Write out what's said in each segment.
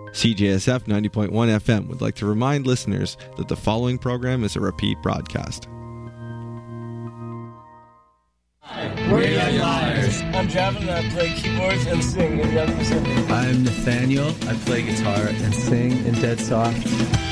CJSF 90.1 FM would like to remind listeners that the following program is a repeat broadcast. We're Young Liars. I'm Javin and I play keyboards and sing in Young Pacific. I'm Nathaniel. I play guitar and sing in Dead Soft.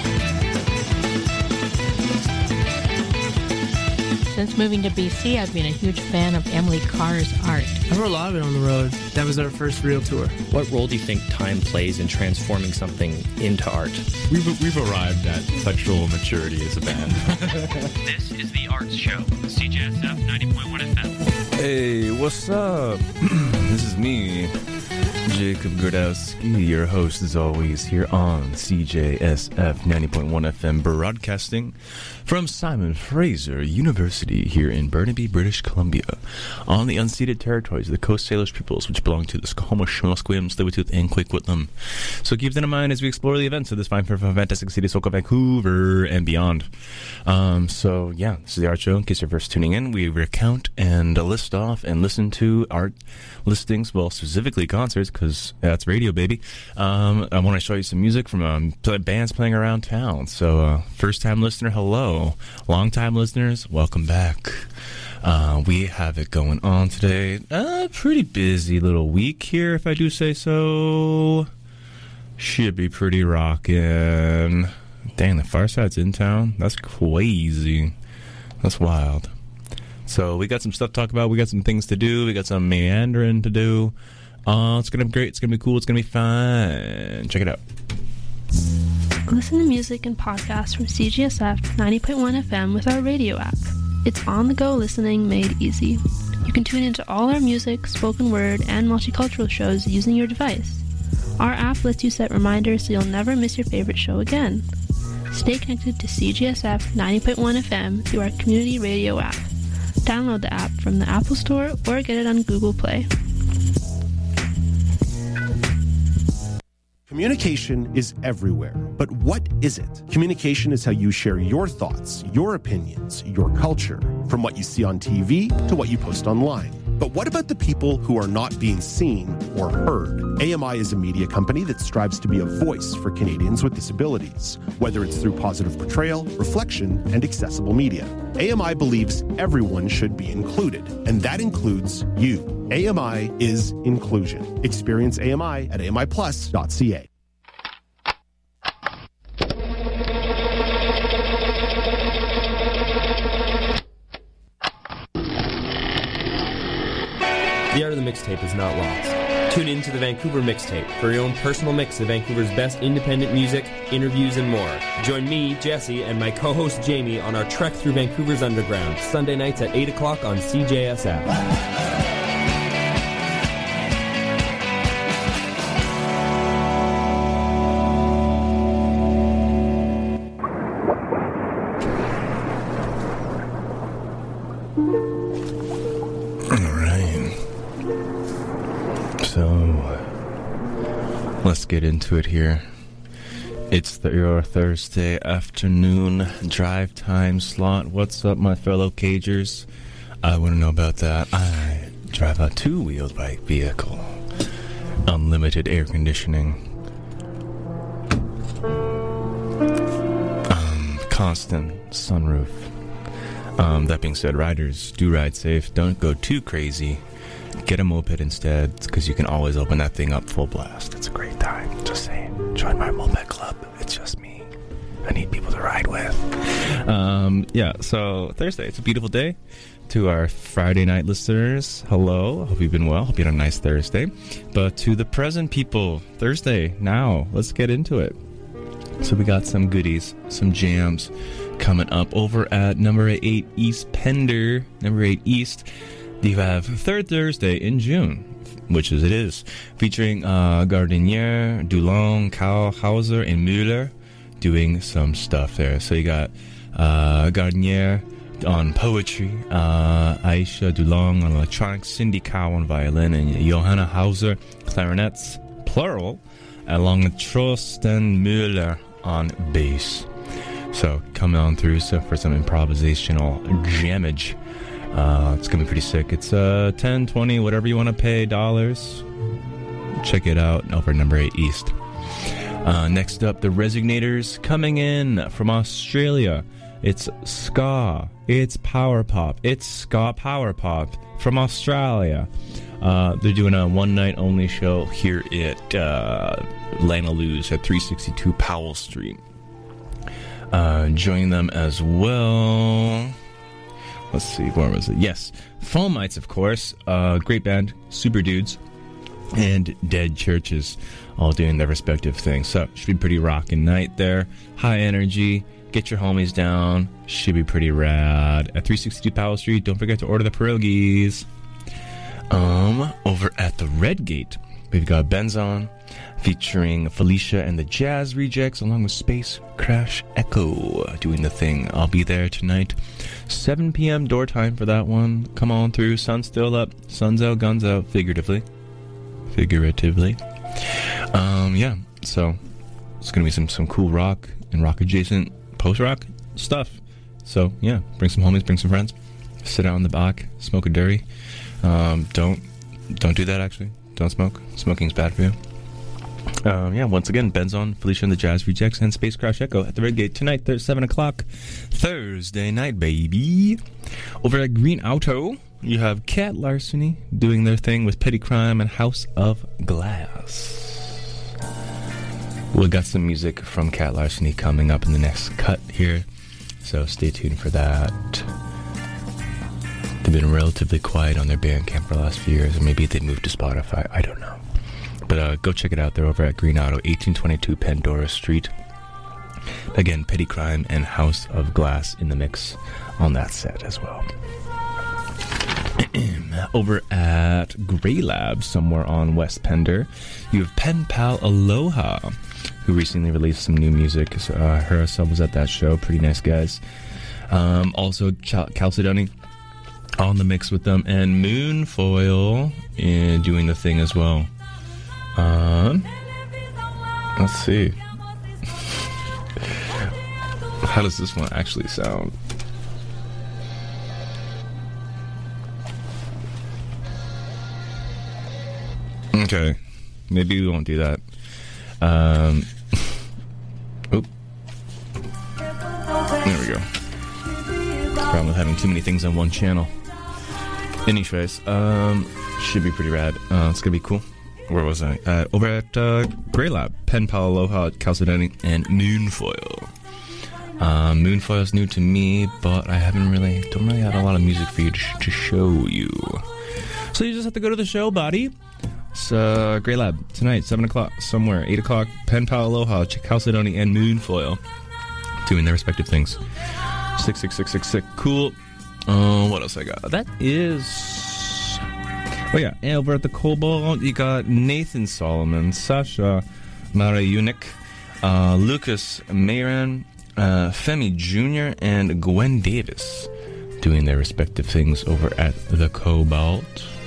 Since moving to BC, I've been a huge fan of Emily Carr's art. I wrote a lot of it on the road. That was our first real tour. What role do you think time plays in transforming something into art? We've arrived at sexual maturity as a band. This is The Arts Show, CJSF 90.1 FM. Hey, what's up? This is me, Jacob Grodowski, your host as always here on CJSF 90.1 FM, broadcasting from Simon Fraser University here in Burnaby, British Columbia, on the unceded territories of the Coast Salish peoples, which belong to the Squamish, Musqueam, Tsleil-Waututh, and Kwik-Witlam. So keep that in mind as we explore the events of this fine, fantastic city, so called Vancouver and beyond. So yeah, this is the Art Show. In case you're first tuning in, we recount and list off and listen to art listings, well, specifically concerts, because that's radio, baby. I want to show you some music from bands playing around town. So first-time listener, hello. Long-time listeners, welcome back. We have it going on today. Pretty busy little week here, if I do say so. Should be pretty rockin'. Dang, the Far Side's in town? That's crazy. That's wild. So we got some stuff to talk about. We got some things to do. We got some meandering to do. It's going to be great. It's going to be cool. It's going to be fun. Check it out. Listen to music and podcasts from CGSF 90.1 FM with our radio app. It's on-the-go listening made easy. You can tune into all our music, spoken word, and multicultural shows using your device. Our app lets you set reminders so you'll never miss your favorite show again. Stay connected to CGSF 90.1 FM through our community radio app. Download the app from the Apple Store or get it on Google Play. Communication is everywhere, but what is it? Communication is how you share your thoughts, your opinions, your culture, from what you see on TV to what you post online. But what about the people who are not being seen or heard? AMI is a media company that strives to be a voice for Canadians with disabilities, whether it's through positive portrayal, reflection, and accessible media. AMI believes everyone should be included, and that includes you. AMI is inclusion. Experience AMI at amiplus.ca. The art of the mixtape is not lost. Tune in to the Vancouver Mixtape for your own personal mix of Vancouver's best independent music, interviews, and more. Join me, Jesse, and my co-host Jamie on our trek through Vancouver's underground, Sunday nights at 8 o'clock on CJSF. Let's get into it here. It's your Thursday afternoon drive time slot. What's up, my fellow Cagers? I want to know about that. I drive a two-wheeled bike vehicle. Unlimited air conditioning. Constant sunroof. That being said, riders, do ride safe. Don't go too crazy. Get a moped instead, because you can always open that thing up full blast. It's a great time. Just saying. Join my moped club. It's just me. I need people to ride with. Yeah, so Thursday. It's a beautiful day. To our Friday night listeners, hello. Hope you've been well. Hope you had a nice Thursday. But to the present people, Thursday, now, let's get into it. So we got some goodies, some jams coming up over at number 8 East Pender, number 8 East. You have Third Thursday in June, which is it is, featuring Gardenier, Dulong, Hauser, and Müller doing some stuff there. So you got Gardenier on poetry, Aisha Dulong on electronics, Cindy Cow on violin, and Johanna Hauser, clarinets, plural, along with Trosten Müller on bass. So coming on through for some improvisational jammage. It's gonna be pretty sick. It's $10, $20, whatever you want to pay dollars. Check it out over number 8 East. Next up, the Resignators coming in from Australia. It's ska. It's power pop. It's ska power pop from Australia. They're doing a one-night only show here at Lana Lou's at 362 Powell Street. Joining them as well. Let's see, where was it? Yes, Foamites, of course. Great band, super dudes, and Dead Churches, all doing their respective things. So, should be pretty rockin' night there. High energy. Get your homies down. Should be pretty rad. At 362 Powell Street, don't forget to order the pierogies. Over at the Red Gate, we've got Benzon featuring Felicia and the Jazz Rejects along with Space Crash Echo doing the thing. I'll be there tonight. 7 p.m. door time for that one. Come on through. Sun's still up. Sun's out, guns out. Figuratively. Yeah. So it's going to be some cool rock and rock adjacent post-rock stuff. So yeah, bring some homies, bring some friends. Sit out in the back, smoke a durry. Don't do that, actually. Don't smoke. Smoking's bad for you. Once again, Benzon, Felicia and the Jazz Rejects, and Space Crash Echo at the Red Gate tonight, 7 o'clock, Thursday night, baby. Over at Green Auto, you have Cat Larceny doing their thing with Petty Crime and House of Glass. We got some music from Cat Larceny coming up in the next cut here, so stay tuned for that. They've been relatively quiet on their Bandcamp for the last few years, or maybe they moved to Spotify, I don't know. But go check it out. They're over at Green Auto, 1822 Pandora Street. Again, Petty Crime and House of Glass in the mix on that set as well. Over at Grey Lab, somewhere on West Pender, you have Pen Pal Aloha, who recently released some new music. Her herself was at that show. Pretty nice guys. Also, Chalcedony on the mix with them, and Moonfoil doing the thing as well. Let's see. How does this one actually sound? Okay, maybe we won't do that. There we go. Problem with having too many things on one channel. Anyways, should be pretty rad. It's gonna be cool. Where was I? Over at Grey Lab, Pen Pal Aloha, Chalcedony, and Moonfoil. Moonfoil's new to me, but I don't really have a lot of music for you to show you. So you just have to go to the show, buddy. So Grey Lab tonight, 7 o'clock somewhere, 8 o'clock. Pen Pal Aloha, Chalcedony, and Moonfoil doing their respective things. 66666. Cool. What else I got? That is. Oh yeah, and over at the Cobalt, you got Nathan Solomon, Sasha Marayunik, Lucas Mayran, Femi Jr., and Gwen Davis doing their respective things over at the Cobalt.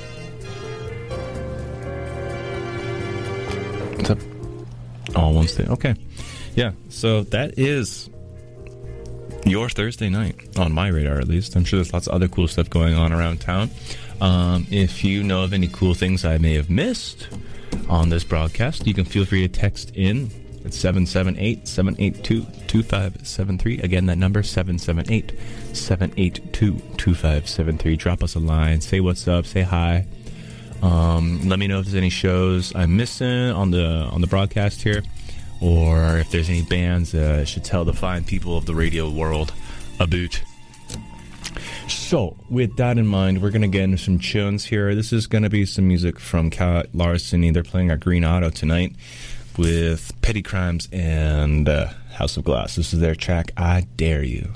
What's up? All one state. Okay. Yeah, so that is your Thursday night, on my radar at least. I'm sure there's lots of other cool stuff going on around town. If you know of any cool things I may have missed on this broadcast, you can feel free to text in at 778-782-2573. Again, that number, 778-782-2573. Drop us a line, say what's up, say hi. Let me know if there's any shows I'm missing on the broadcast here, or if there's any bands that I should tell the fine people of the radio world about. So, with that in mind, we're going to get into some tunes here. This is going to be some music from Cat Larceny. They're playing at Green Auto tonight with Petty Crimes and House of Glass. This is their track, I Dare You.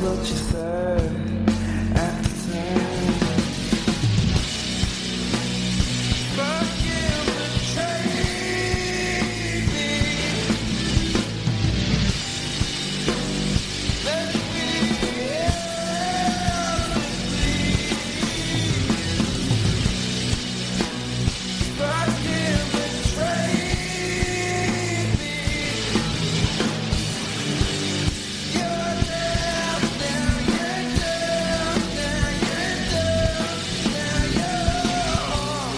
what you said at the time. Fuck you, betray me. Let me ever be. Fuck you, betray me. You're down, now you're down, now you're down, now you're home.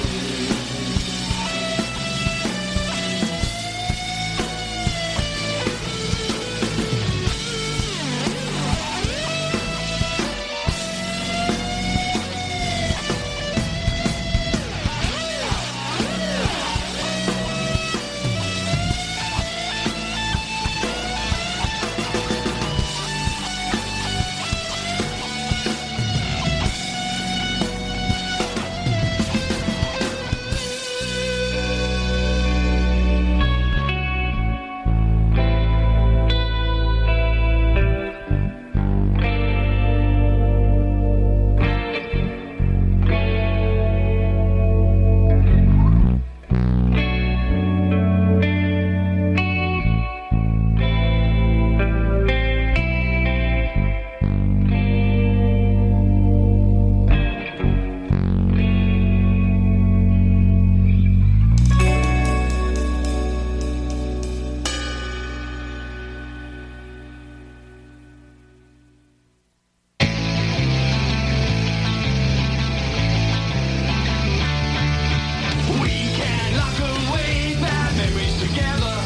We can lock away bad memories together.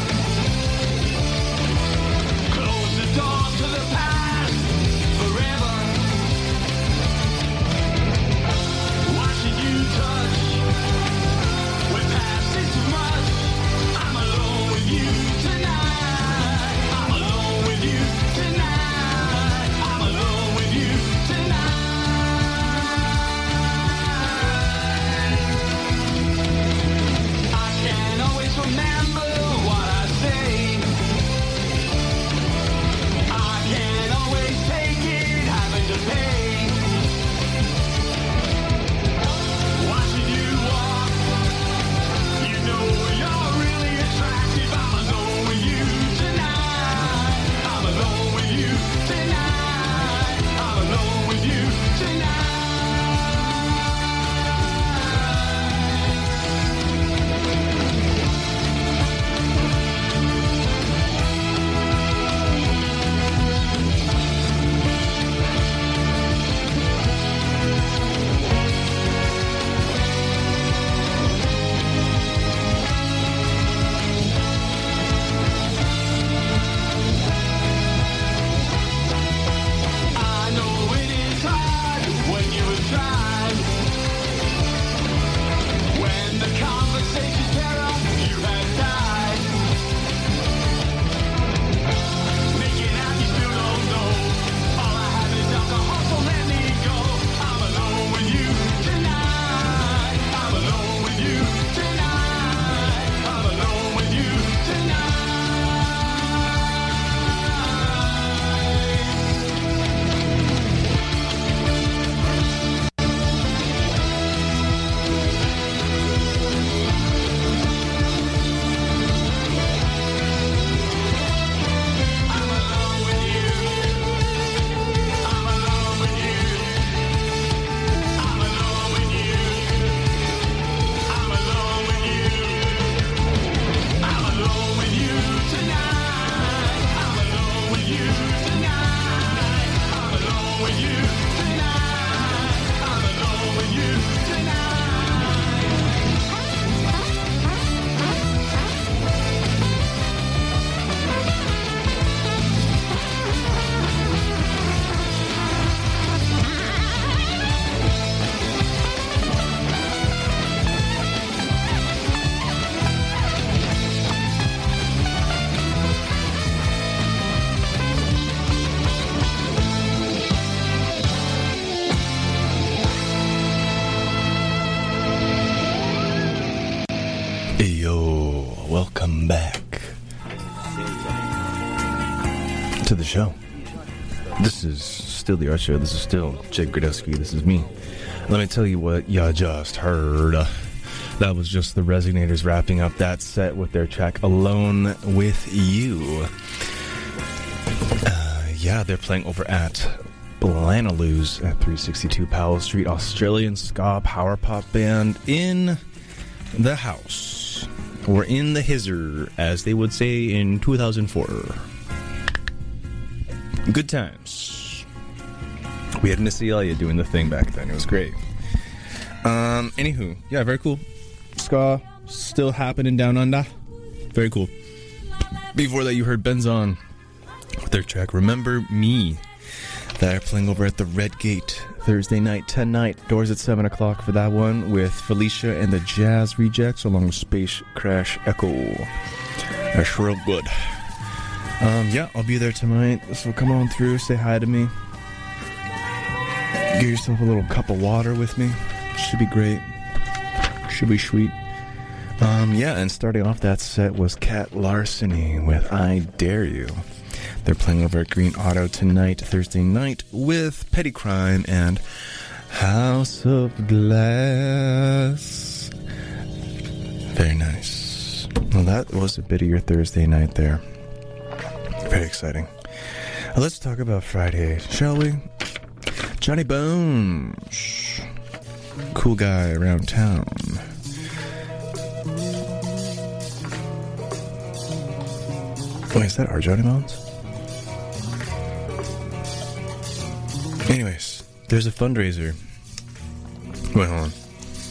Close the door to the past forever. Watching you touch when past is too much. I'm alone with you tonight. I'm alone with you tonight. I'm alone with you tonight. I can't always remember what I say. I can't always take it, having to pay. Watching you walk, you know you're really attractive. I'm alone with you tonight. I'm alone with you tonight. I'm alone with you tonight. I know it is hard when you have tried. When the conversation's terror, you have died. Making out you still don't know. All I have is alcohol, so let me go. I'm alone with you tonight. I'm alone with you tonight. I'm alone with you tonight. I'm alone with you. I'm alone with you. I'm alone with you. I'm alone with you. I'm alone with you tonight. I'm alone with you tonight. I'm alone with you tonight. I'm alone with you tonight. Yo, welcome back to the show. This is still the Art Show. This is still Jake Gradowski. This is me. Let me tell you what you just heard. That was just the Resonators wrapping up that set with their track Alone With You. Yeah, they're playing over at Blanaloo's at 362 Powell Street. Australian ska power pop band in the house. Or in the hizzer, as they would say in 2004. Good times. We had Missy Elliott doing the thing back then. It was great. Anywho, yeah, very cool. Ska still happening down under. Very cool. Before that, you heard Benzon with their track Remember Me. They're playing over at the Red Gate Thursday night, 10 night. Doors at 7 o'clock for that one with Felicia and the Jazz Rejects along with Space Crash Echo. That's real good. Yeah, I'll be there tonight, so come on through, say hi to me. Get yourself a little cup of water with me. Should be great. Should be sweet. Yeah, and starting off that set was Cat Larceny with I Dare You. They're playing over at Green Auto tonight, Thursday night, with Petty Crime and House of Glass. Very nice. Well, that was a bit of your Thursday night there. Very exciting. Let's talk about Friday, shall we? Johnny Bones. Cool guy around town. Wait, is that our Johnny Bones? Anyways, there's a fundraiser. Wait, hold on.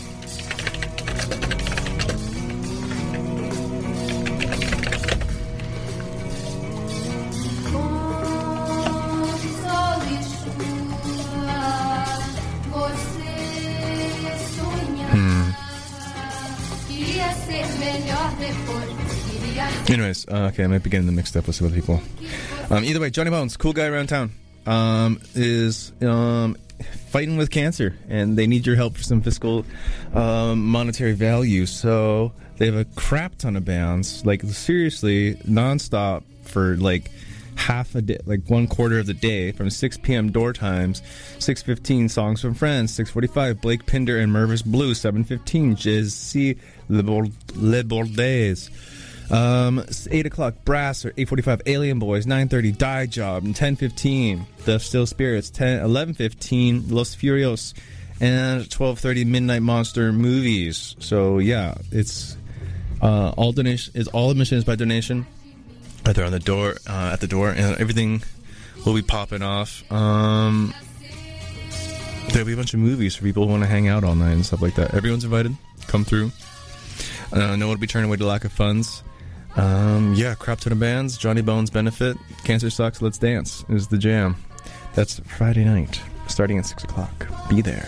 Anyways, okay, I might be getting the mixed up with some other people. Either way, Johnny Bones, cool guy around town, is fighting with cancer, and they need your help for some fiscal monetary value. So they have a crap ton of bands, like seriously, nonstop for like half a day, like 1/4 of the day, from 6 p.m. door times, 6:15 Songs from Friends, 6:45 Blake Pinder and Mervis Blue, 7:15 Jay-Z Le Bordes. 8 o'clock Brass, or 8:45 Alien Boys, 9:30 Die Job, and 10:15 The Still Spirits, 11:15 Los Furios, and 12:30 Midnight Monster Movies. So yeah, it's all donation. It's all admission is by donation. Right there on the door, at the door, and everything will be popping off. There'll be a bunch of movies for people who want to hang out all night and stuff like that. Everyone's invited. Come through. No one will be turning away to lack of funds. Yeah, crap ton of bands. Johnny Bones benefit. Cancer Sucks. Let's Dance is the jam. That's Friday night, starting at 6 o'clock. Be there.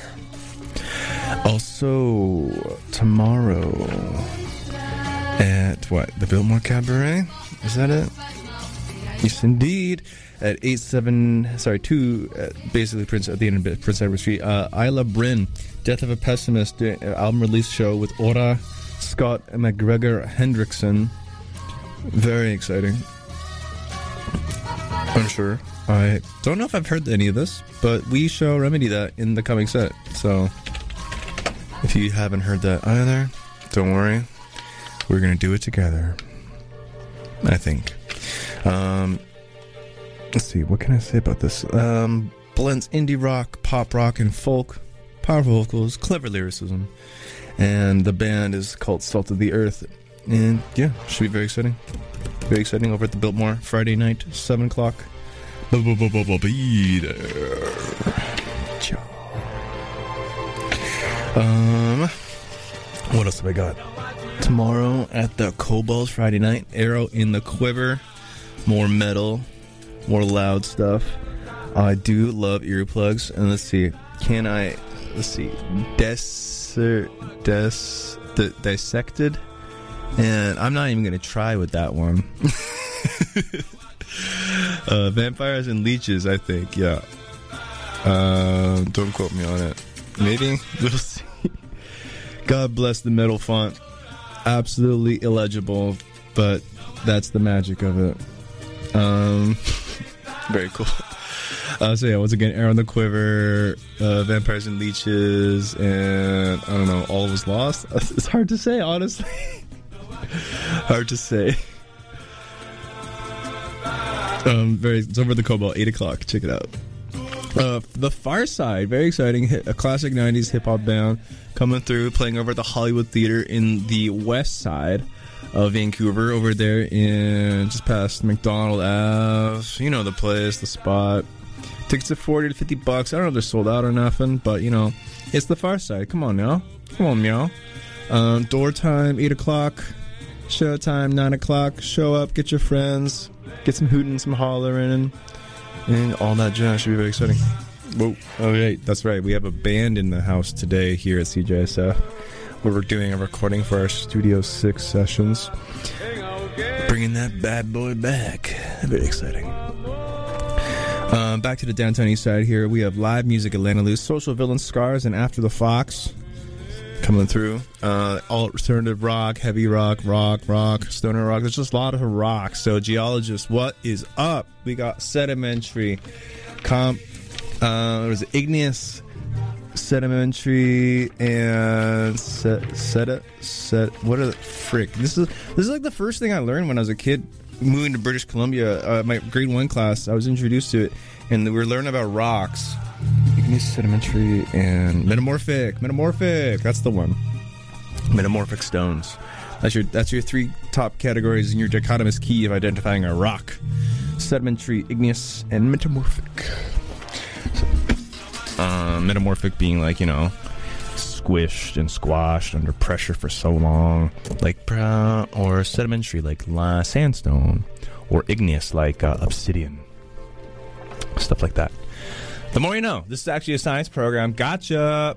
Also, tomorrow at the Biltmore Cabaret? Is that it? Yes, indeed. At 2, basically at the end of Prince Edward Street. Isla Bryn, Death of a Pessimist album release show with Ora Scott McGregor Hendrickson. Very exciting. I'm sure. I don't know if I've heard any of this, but we shall remedy that in the coming set. So, if you haven't heard that either, don't worry. We're going to do it together. I think. Let's see, what can I say about this? Blends indie rock, pop rock, and folk. Powerful vocals, clever lyricism. And the band is called Salt of the Earth. And yeah, should be very exciting. Very exciting over at the Biltmore, Friday night, 7 o'clock. Be there. Ciao. What else have I got? Tomorrow at the Coballs, Friday night, Arrow in the Quiver. More metal, more loud stuff. I do love earplugs. And let's see, Dissected. And I'm not even going to try with that one. Vampires and Leeches, I think, yeah. Don't quote me on it. Maybe? We'll see. God bless the metal font. Absolutely illegible, but that's the magic of it. Very cool. So yeah, once again, Air on the Quiver, Vampires and Leeches, and I don't know, All Was Lost. It's hard to say, honestly. Hard to say. It's over the Cobalt, 8 o'clock. Check it out. The Far Side, very exciting. A classic 90s hip-hop band coming through, playing over at the Hollywood Theater in the west side of Vancouver, over there in just past McDonald Ave. You know the place, the spot. Tickets are $40 to $50. I don't know if they're sold out or nothing, but you know, it's the Far Side. Come on now. Come on, meow. Door time, 8 o'clock. Show time, 9 o'clock. Show up, get your friends, get some hooting, some hollering, and all that jazz. Should be very exciting. Whoa. Oh, right. That's right. We have a band in the house today here at CJSF, where we're doing a recording for our Studio 6 sessions. Bringing that bad boy back. Very exciting. Back to the downtown east side here. We have live music at Lana Loose, Social Villain, Scars, and After the Fox coming through. Alternative rock, heavy rock, stoner rock. There's just a lot of rock. So, Geologists, what is up? We got Sedimentary, Igneous, Sedimentary, and what are the frick? This is like the first thing I learned when I was a kid moving to British Columbia. My grade 1 class, I was introduced to it, and we were learning about rocks. Igneous, Sedimentary, and Metamorphic. That's the one. Metamorphic stones. That's your 3 top categories in your dichotomous key of identifying a rock: sedimentary, igneous, and metamorphic. Metamorphic being like, you know, squished and squashed under pressure for so long, like or sedimentary like sandstone, or igneous like obsidian, stuff like that. The more you know. This is actually a science program. Gotcha.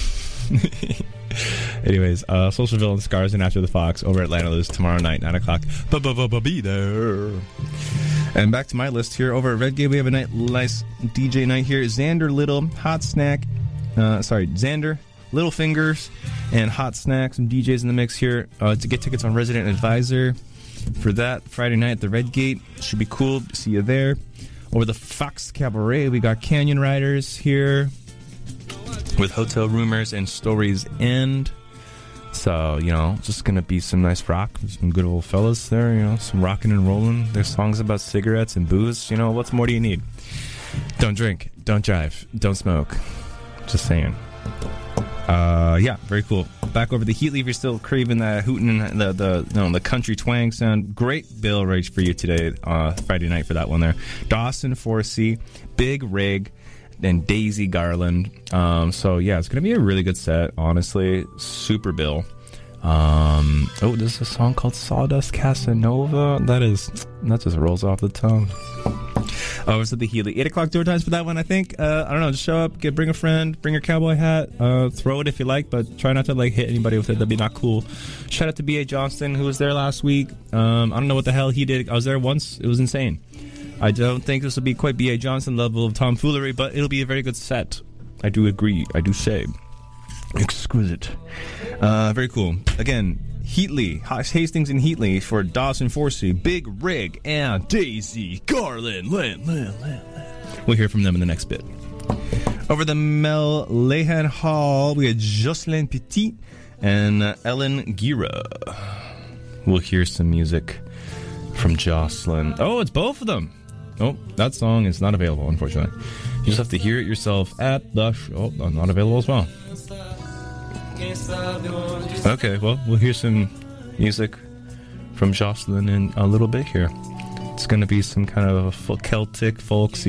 Anyways, Social Villain, Scars, and After the Fox over at Lana Loose tomorrow night, 9 o'clock. Be there. And back to my list here. Over at Redgate, we have a nice DJ night here. Xander Little, Hot Snack. Xander, Little Fingers, and Hot Snack. Some DJs in the mix here. To get tickets on Resident Advisor for that Friday night at the Redgate. Should be cool. See you there. Over the Fox Cabaret, we got Canyon Riders here with Hotel Rumors and Stories End. So, you know, just going to be some nice rock, some good old fellas there, you know, some rocking and rolling. There's songs about cigarettes and booze. You know, what more do you need? Don't drink, don't drive, don't smoke. Just saying. Yeah, very cool. Back over the Heatley, if you're still craving that hootin' and the country twang sound. Great bill right for you today, Friday night for that one there. Dawson 4C, Big Rig, and Daisy Garland. So yeah, it's gonna be a really good set, honestly. Super bill. There's a song called Sawdust Casanova. That just rolls off the tongue. It's at the Healy. 8 o'clock door times for that one, I think. I don't know, just show up, bring a friend, bring your cowboy hat, throw it if you like, but try not to hit anybody with it. That'd be not cool. Shout out to B.A. Johnston, who was there last week. I don't know what the hell he did. I was there once. It was insane. I don't think this will be quite B.A. Johnson level of tomfoolery, but it'll be a very good set. I do agree. I do say. Exquisite. Very cool. Again, Heatley, Hastings and Heatley for Dawson 4C, Big Rig, and Daisy Garland. We'll hear from them in the next bit. Over the Mel Lehan Hall, we had Jocelyn Petit and Ellen Gira. We'll hear some music from Jocelyn. Oh, it's both of them. Oh, that song is not available, unfortunately. You just have to hear it yourself at the show. Oh, not available as well. Okay, well, we'll hear some music from Jocelyn in a little bit here. It's going to be some kind of Celtic, folksy